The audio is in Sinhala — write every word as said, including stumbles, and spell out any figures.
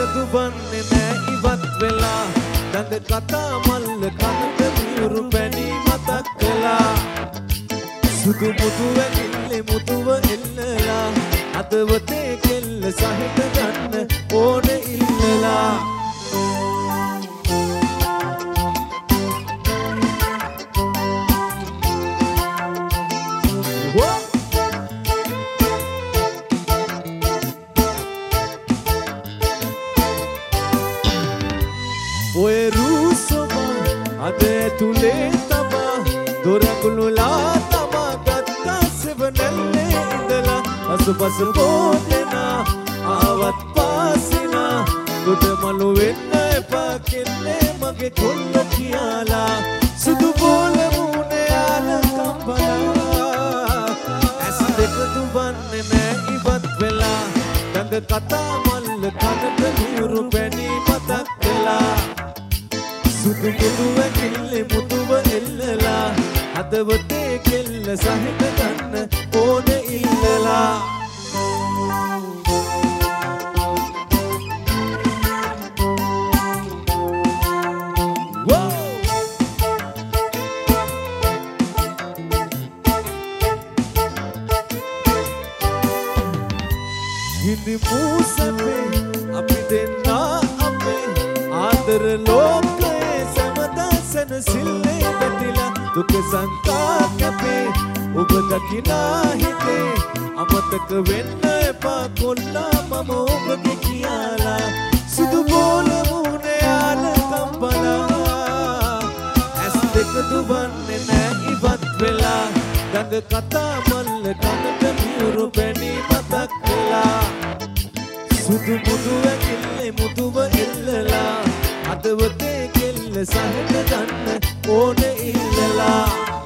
දුවන්නේ නෑ ඉවත් වෙලා දඟ කතා මල්ල කනට මියුරු පැණි මතක් කළා සුදු මුතු වැගිල්ලේ මුතුව එල්ලලා අදවතේ කෙල්ල සහිත ගන්න ඕනේ ඉල්ලලා ඔය රූසොබා අද තුලේ තමා දොරකුළුලා තමා ගත්තා සෙවනැල්ලේ ඉඳලා අසුපස පොදෙනා ආවත් පාසිනා ගොඩමලු වෙන්න එපා කෙල්ලේ මගේ කොල්ල කියලා සුදු බෝල මුනේ යාල කම්බලා ඇස් දෙක දුවන්නේ නෑ ඉවත් වෙලා දඟ කතා මල්ල කනට මියුරු පැණි මතක් කළා සුදු මුතු වැකිල්ලේ මුතුව එල්ලලා හදවතේ කෙල්ල සහිත ගන්න ඕනේ ඉල්ලලා හිඳි මූසපේ අපි දෙන්නා අපේ ආදර ලෝකේ සමදාසන සිල්ලේ වැටිලා දුක සංකාකපේ ඔබ දකිනා හිතේ අමතක වෙන්න එපා කොල්ලා මම ඔබගේ කියලා සුදු බෝල මුනේ යාල කම්බලා ඇස් දෙක දුවන්නේ නෑ ඉවත් වෙලා දඟ කතා මල්ල කනට මියුරු පැණි මතක් කළා සුදු මුදු වැකිල්ලේ මුතුව එල්ලලා අදවතේ කෙල්ල සහිත ගන්න ඕනේ ඉල්ලලා